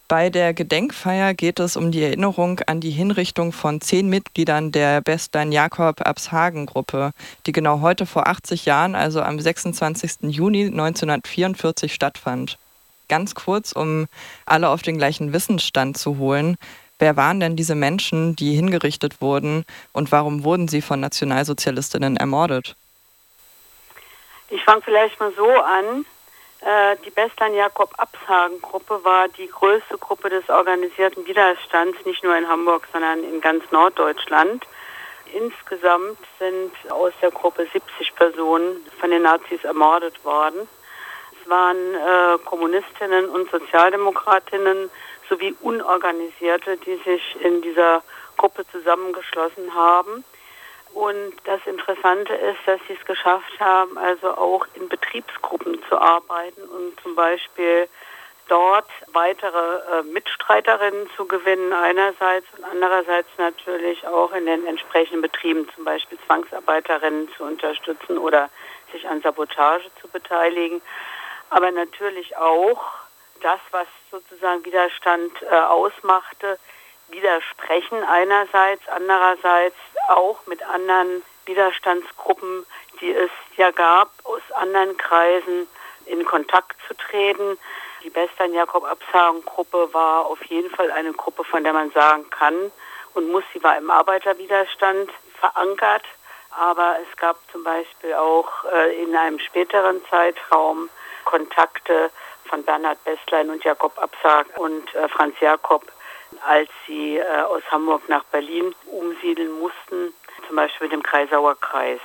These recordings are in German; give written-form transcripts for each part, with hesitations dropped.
Bei der Gedenkfeier geht es um die Erinnerung an die Hinrichtung von 10 Mitgliedern der Bestlein-Jakob-Abshagen-Gruppe, die genau heute vor 80 Jahren, also am 26. Juni 1944, stattfand. Ganz kurz, um alle auf den gleichen Wissensstand zu holen: Wer waren denn diese Menschen, die hingerichtet wurden, und warum wurden sie von Nationalsozialistinnen ermordet? Ich fange vielleicht mal so an. Die Bestlein-Jakob-Abshagen-Gruppe war die größte Gruppe des organisierten Widerstands, nicht nur in Hamburg, sondern in ganz Norddeutschland. Insgesamt sind aus der Gruppe 70 Personen von den Nazis ermordet worden. Es waren Kommunistinnen und Sozialdemokratinnen sowie Unorganisierte, die sich in dieser Gruppe zusammengeschlossen haben. Und das Interessante ist, dass sie es geschafft haben, also auch in Betriebsgruppen zu arbeiten und zum Beispiel dort weitere Mitstreiterinnen zu gewinnen einerseits und andererseits natürlich auch in den entsprechenden Betrieben, zum Beispiel Zwangsarbeiterinnen zu unterstützen oder sich an Sabotage zu beteiligen. Aber natürlich auch das, was sozusagen Widerstand ausmachte, widersprechen einerseits, andererseits auch mit anderen Widerstandsgruppen, die es ja gab, aus anderen Kreisen in Kontakt zu treten. Die Bestlein-Jakob-Abshagen-Gruppe war auf jeden Fall eine Gruppe, von der man sagen kann und muss, sie war im Arbeiterwiderstand verankert, aber es gab zum Beispiel auch in einem späteren Zeitraum Kontakte von Bernhard Bestlein und Jakob Abshagen und Franz Jakob, als sie aus Hamburg nach Berlin umsiedeln mussten, zum Beispiel dem Kreisauer Kreis.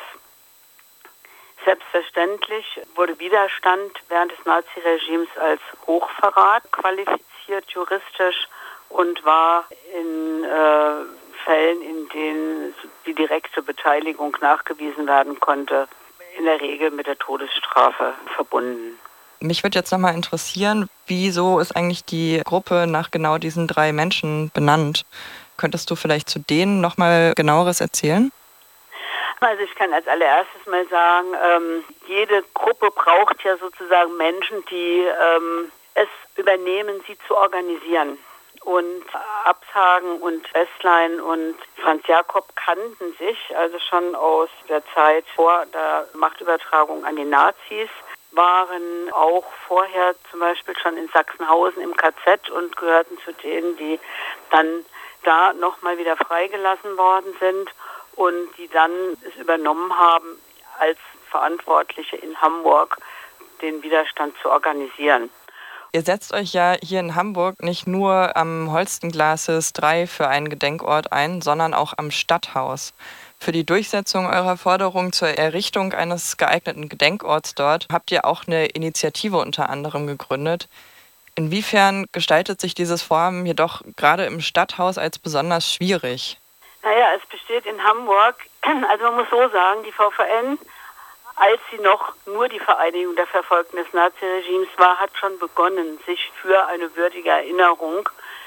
Selbstverständlich wurde Widerstand während des Naziregimes als Hochverrat qualifiziert juristisch und war in Fällen, in denen die direkte Beteiligung nachgewiesen werden konnte, in der Regel mit der Todesstrafe verbunden. Mich würde jetzt nochmal interessieren, wieso ist eigentlich die Gruppe nach genau diesen 3 Menschen benannt? Könntest du vielleicht zu denen nochmal genaueres erzählen? Also ich kann als allererstes mal sagen, jede Gruppe braucht ja sozusagen Menschen, die es übernehmen, sie zu organisieren. Und Abshagen und Bestlein und Franz Jakob kannten sich also schon aus der Zeit vor der Machtübertragung an die Nazis, waren auch vorher zum Beispiel schon in Sachsenhausen im KZ und gehörten zu denen, die dann da nochmal wieder freigelassen worden sind und die dann es übernommen haben, als Verantwortliche in Hamburg den Widerstand zu organisieren. Ihr setzt euch ja hier in Hamburg nicht nur am Holstenglases 3 für einen Gedenkort ein, sondern auch am Stadthaus. Für die Durchsetzung eurer Forderung zur Errichtung eines geeigneten Gedenkorts dort habt ihr auch eine Initiative unter anderem gegründet. Inwiefern gestaltet sich dieses Vorhaben jedoch gerade im Stadthaus als besonders schwierig? Naja, es besteht in Hamburg, also man muss so sagen, die VVN, als sie noch nur die Vereinigung der Verfolgten des Naziregimes war, hat schon begonnen, sich für eine würdige Erinnerung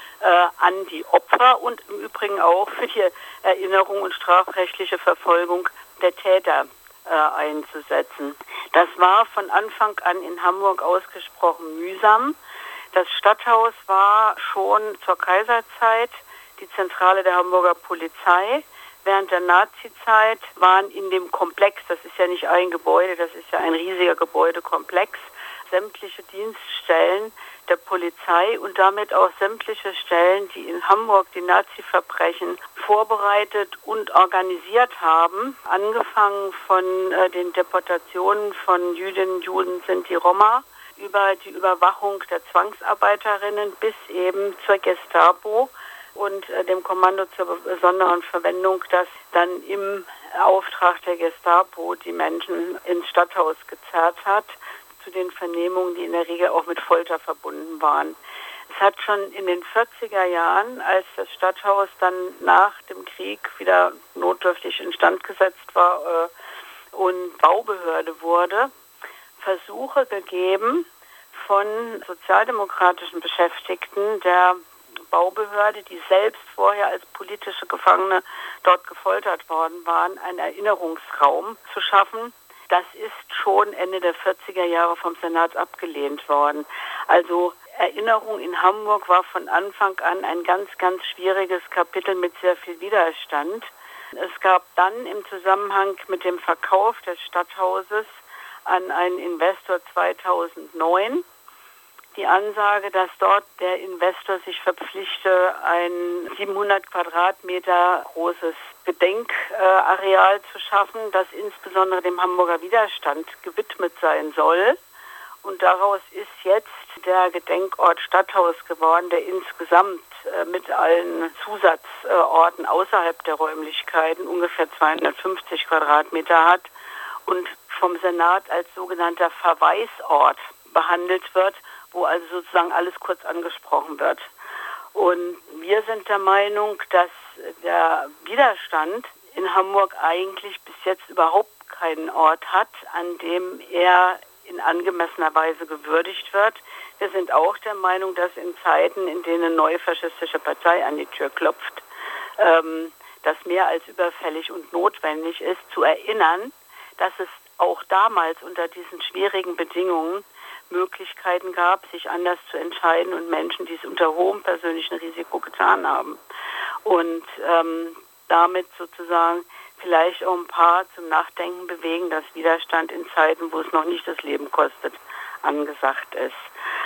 an die Opfer und im Übrigen auch für die Erinnerung und strafrechtliche Verfolgung der Täter einzusetzen. Das war von Anfang an in Hamburg ausgesprochen mühsam. Das Stadthaus war schon zur Kaiserzeit die Zentrale der Hamburger Polizei. Während der Nazizeit waren in dem Komplex, das ist ja nicht ein Gebäude, das ist ja ein riesiger Gebäudekomplex, sämtliche Dienststellen der Polizei und damit auch sämtliche Stellen, die in Hamburg die Nazi-Verbrechen vorbereitet und organisiert haben, angefangen von den Deportationen von Jüdinnen, Juden, Sinti, Roma, über die Überwachung der Zwangsarbeiterinnen bis eben zur Gestapo und dem Kommando zur besonderen Verwendung, das dann im Auftrag der Gestapo die Menschen ins Stadthaus gezerrt hat, zu den Vernehmungen, die in der Regel auch mit Folter verbunden waren. Es hat schon in den 40er Jahren, als das Stadthaus dann nach dem Krieg wieder notdürftig instand gesetzt war und Baubehörde wurde, Versuche gegeben von sozialdemokratischen Beschäftigten der Baubehörde, die selbst vorher als politische Gefangene dort gefoltert worden waren, einen Erinnerungsraum zu schaffen. Das ist schon Ende der 40er Jahre vom Senat abgelehnt worden. Also Erinnerung in Hamburg war von Anfang an ein ganz, ganz schwieriges Kapitel mit sehr viel Widerstand. Es gab dann im Zusammenhang mit dem Verkauf des Stadthauses an einen Investor 2009 die Ansage, dass dort der Investor sich verpflichte, ein 700 Quadratmeter großes Gedenkareal zu schaffen, das insbesondere dem Hamburger Widerstand gewidmet sein soll. Und daraus ist jetzt der Gedenkort Stadthaus geworden, der insgesamt mit allen Zusatzorten außerhalb der Räumlichkeiten ungefähr 250 Quadratmeter hat und vom Senat als sogenannter Verweisort behandelt wird, wo also sozusagen alles kurz angesprochen wird. Und wir sind der Meinung, dass der Widerstand in Hamburg eigentlich bis jetzt überhaupt keinen Ort hat, an dem er in angemessener Weise gewürdigt wird. Wir sind auch der Meinung, dass in Zeiten, in denen eine neue faschistische Partei an die Tür klopft, das mehr als überfällig und notwendig ist, zu erinnern, dass es auch damals unter diesen schwierigen Bedingungen Möglichkeiten gab, sich anders zu entscheiden und Menschen, die es unter hohem persönlichen Risiko getan haben. Und damit sozusagen vielleicht auch ein paar zum Nachdenken bewegen, dass Widerstand in Zeiten, wo es noch nicht das Leben kostet, angesagt ist.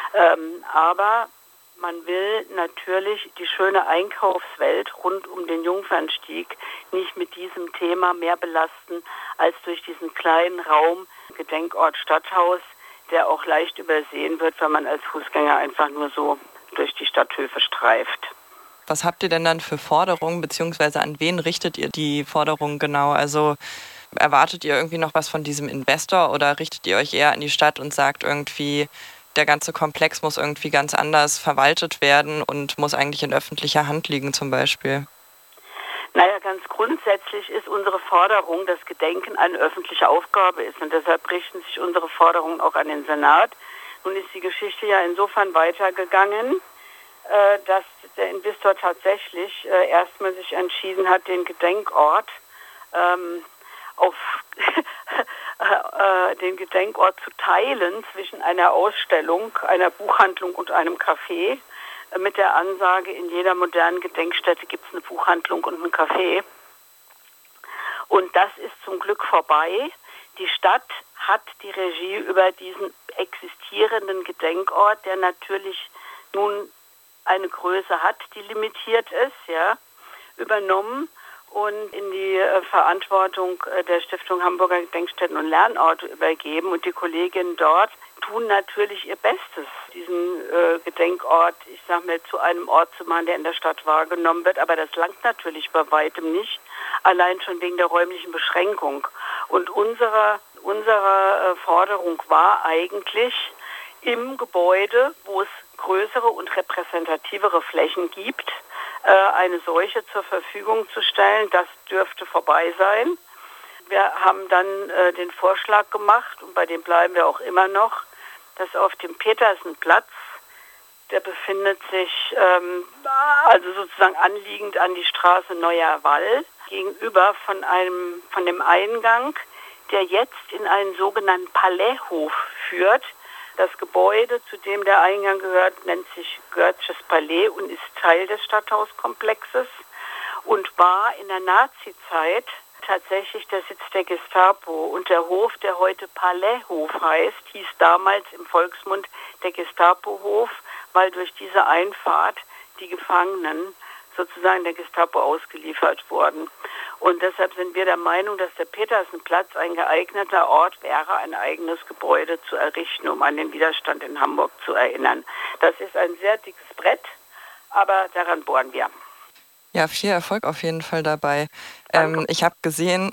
Aber man will natürlich die schöne Einkaufswelt rund um den Jungfernstieg nicht mit diesem Thema mehr belasten als durch diesen kleinen Raum Gedenkort Stadthaus, der auch leicht übersehen wird, wenn man als Fußgänger einfach nur so durch die Stadthöfe streift. Was habt ihr denn dann für Forderungen, beziehungsweise an wen richtet ihr die Forderungen genau? Also erwartet ihr irgendwie noch was von diesem Investor oder richtet ihr euch eher an die Stadt und sagt irgendwie, der ganze Komplex muss irgendwie ganz anders verwaltet werden und muss eigentlich in öffentlicher Hand liegen zum Beispiel? Naja, ganz grundsätzlich ist unsere Forderung, dass Gedenken eine öffentliche Aufgabe ist. Und deshalb richten sich unsere Forderungen auch an den Senat. Nun ist die Geschichte ja insofern weitergegangen, dass der Investor tatsächlich erstmal sich entschieden hat, den Gedenkort den Gedenkort zu teilen zwischen einer Ausstellung, einer Buchhandlung und einem Café, mit der Ansage, in jeder modernen Gedenkstätte gibt es eine Buchhandlung und ein Café. Und das ist zum Glück vorbei. Die Stadt hat die Regie über diesen existierenden Gedenkort, der natürlich nun eine Größe hat, die limitiert ist, ja, übernommen und in die Verantwortung der Stiftung Hamburger Gedenkstätten und Lernorte übergeben. Und die Kolleginnen dort tun natürlich ihr Bestes, diesen Gedenkort, ich sag mal, zu einem Ort zu machen, der in der Stadt wahrgenommen wird. Aber das langt natürlich bei weitem nicht, allein schon wegen der räumlichen Beschränkung. Und unsere Forderung war eigentlich, im Gebäude, wo es größere und repräsentativere Flächen gibt, eine solche zur Verfügung zu stellen. Das dürfte vorbei sein. Wir haben dann den Vorschlag gemacht, und bei dem bleiben wir auch immer noch, dass auf dem Petersenplatz, der befindet sich also sozusagen anliegend an die Straße Neuer Wall, gegenüber von dem Eingang, der jetzt in einen sogenannten Palaishof führt. Das Gebäude, zu dem der Eingang gehört, nennt sich Görtsches Palais und ist Teil des Stadthauskomplexes und war in der Nazizeit tatsächlich der Sitz der Gestapo. Und der Hof, der heute Palaishof heißt, hieß damals im Volksmund der Gestapohof, weil durch diese Einfahrt die Gefangenen sozusagen der Gestapo ausgeliefert wurden. Und deshalb sind wir der Meinung, dass der Petersenplatz ein geeigneter Ort wäre, ein eigenes Gebäude zu errichten, um an den Widerstand in Hamburg zu erinnern. Das ist ein sehr dickes Brett, aber daran bohren wir. Ja, viel Erfolg auf jeden Fall dabei. Ich habe gesehen,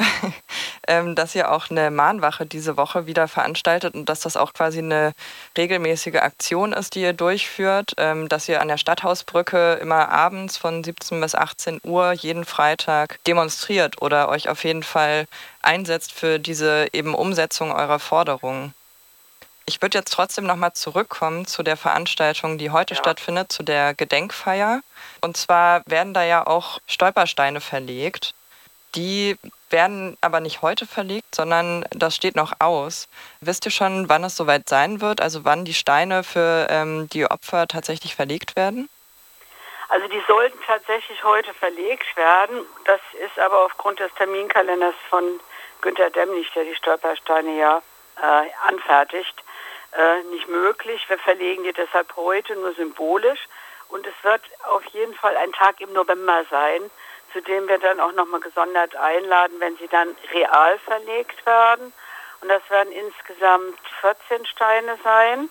dass ihr auch eine Mahnwache diese Woche wieder veranstaltet und dass das auch quasi eine regelmäßige Aktion ist, die ihr durchführt, dass ihr an der Stadthausbrücke immer abends von 17 bis 18 Uhr jeden Freitag demonstriert oder euch auf jeden Fall einsetzt für diese eben Umsetzung eurer Forderungen. Ich würde jetzt trotzdem nochmal zurückkommen zu der Veranstaltung, die heute stattfindet, zu der Gedenkfeier. Und zwar werden da ja auch Stolpersteine verlegt, die werden aber nicht heute verlegt, sondern das steht noch aus. Wisst ihr schon, wann es soweit sein wird? Also wann die Steine für die Opfer tatsächlich verlegt werden? Also die sollten tatsächlich heute verlegt werden. Das ist aber aufgrund des Terminkalenders von Günter Demmlich, der die Stolpersteine ja anfertigt, nicht möglich. Wir verlegen die deshalb heute nur symbolisch. Und es wird auf jeden Fall ein Tag im November sein, zu dem wir dann auch nochmal gesondert einladen, wenn sie dann real verlegt werden. Und das werden insgesamt 14 Steine sein,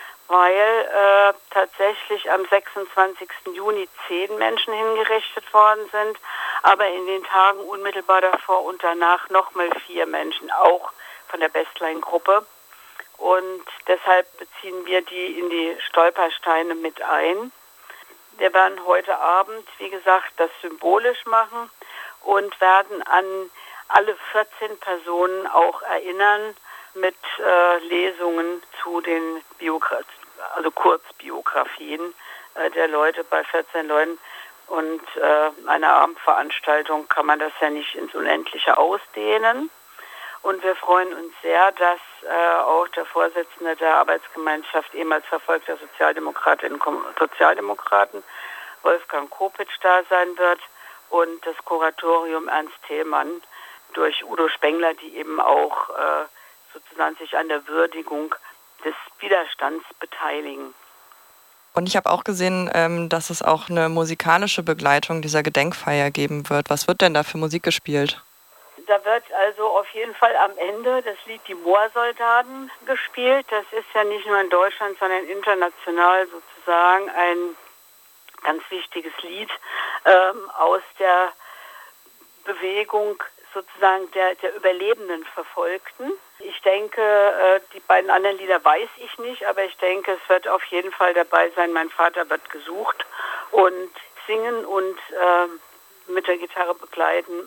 weil tatsächlich am 26. Juni 10 Menschen hingerichtet worden sind, aber in den Tagen unmittelbar davor und danach nochmal 4 Menschen, auch von der Bestlein-Gruppe. Und deshalb beziehen wir die in die Stolpersteine mit ein. Wir werden heute Abend, wie gesagt, das symbolisch machen und werden an alle 14 Personen auch erinnern mit Lesungen zu den Kurzbiografien der Leute bei 14 Leuten. Und eine Abendveranstaltung kann man das ja nicht ins Unendliche ausdehnen. Und wir freuen uns sehr, dass auch der Vorsitzende der Arbeitsgemeinschaft ehemals verfolgter Sozialdemokratinnen und Sozialdemokraten, Wolfgang Kopitsch, da sein wird und das Kuratorium Ernst Thälmann durch Udo Spengler, die eben auch sozusagen sich an der Würdigung des Widerstands beteiligen. Und ich habe auch gesehen, dass es auch eine musikalische Begleitung dieser Gedenkfeier geben wird. Was wird denn da für Musik gespielt? Da wird also auf jeden Fall am Ende das Lied Die Moorsoldaten gespielt. Das ist ja nicht nur in Deutschland, sondern international sozusagen ein ganz wichtiges Lied aus der Bewegung sozusagen der überlebenden Verfolgten. Ich denke, die beiden anderen Lieder weiß ich nicht, aber ich denke, es wird auf jeden Fall dabei sein, Mein Vater wird gesucht, und singen und mit der Gitarre begleiten